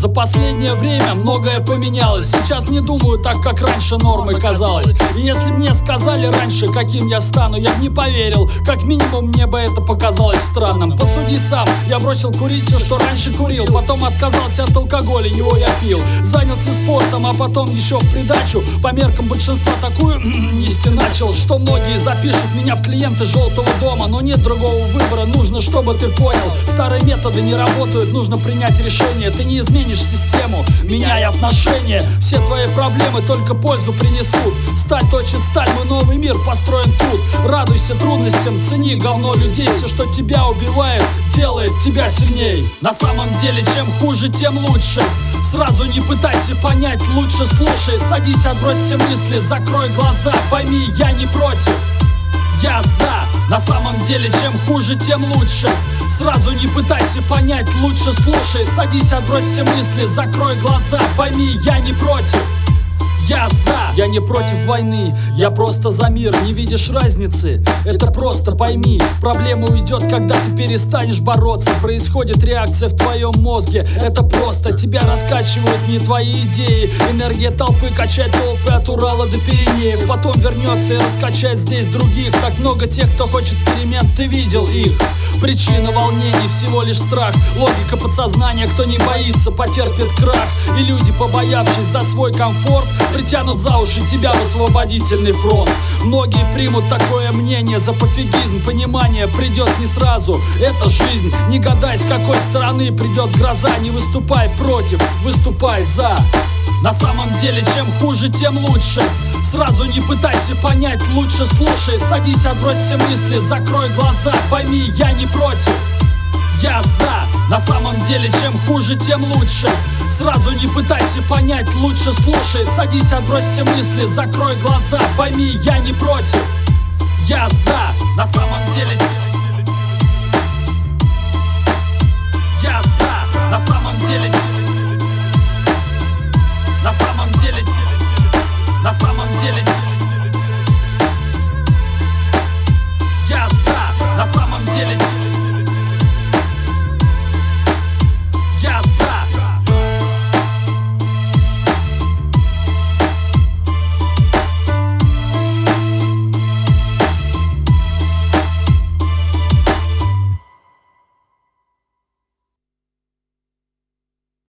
За последнее время многое поменялось. Сейчас не думаю так, как раньше нормой казалось. И если мне сказали раньше, каким я стану, я бы не поверил. Как минимум мне бы это показалось странным. Посуди сам, я бросил курить все, что раньше курил. Потом отказался от алкоголя, его я пил. Занялся спортом, а потом еще в придачу по меркам большинства такую нести начал, что многие запишут меня в клиенты желтого дома. Но нет другого выбора, нужно, чтобы ты понял. Старые методы не работают, нужно принять решение. Ты не изменишь систему, меняй отношения. Все твои проблемы только пользу принесут. Сталь точит сталь, мой новый мир построен тут. Радуйся трудностям, цени говно людей. Все, что тебя убивает, делает тебя сильней. На самом деле, чем хуже, тем лучше. Сразу не пытайся понять, лучше слушай. Садись, отбрось все мысли, закрой глаза. Пойми, я не против, я за. На самом деле, чем хуже, тем лучше. Сразу не пытайся понять, лучше слушай. Садись, отбрось все мысли, закрой глаза. Пойми, я не против, я за. Я не против войны, я просто за мир. Не видишь разницы? Это просто пойми. Проблема уйдет, когда ты перестанешь бороться. Происходит реакция в твоем мозге. Это просто, тебя раскачивают не твои идеи. Энергия толпы качает толпы от Урала до Пиренеев. Потом вернется и раскачает здесь других. Так много тех, кто хочет перемен, ты видел их. Причина волнений всего лишь страх. Логика подсознания, кто не боится, потерпит крах. И люди, побоявшись за свой комфорт, притянут за уши тебя в освободительный фронт. Многие примут такое мнение за пофигизм. Понимание придет не сразу, это жизнь. Не гадай, с какой стороны придет гроза. Не выступай против, выступай за. На самом деле, чем хуже, тем лучше. Сразу не пытайся понять, лучше слушай. Садись, отбрось все мысли, закрой глаза. Пойми, я не против, я за. На самом деле, чем хуже, тем лучше. Сразу не пытайся понять, лучше слушай. Садись, отбрось все мысли, закрой глаза. Пойми, я не против, я за. На самом деле, я за. На самом деле,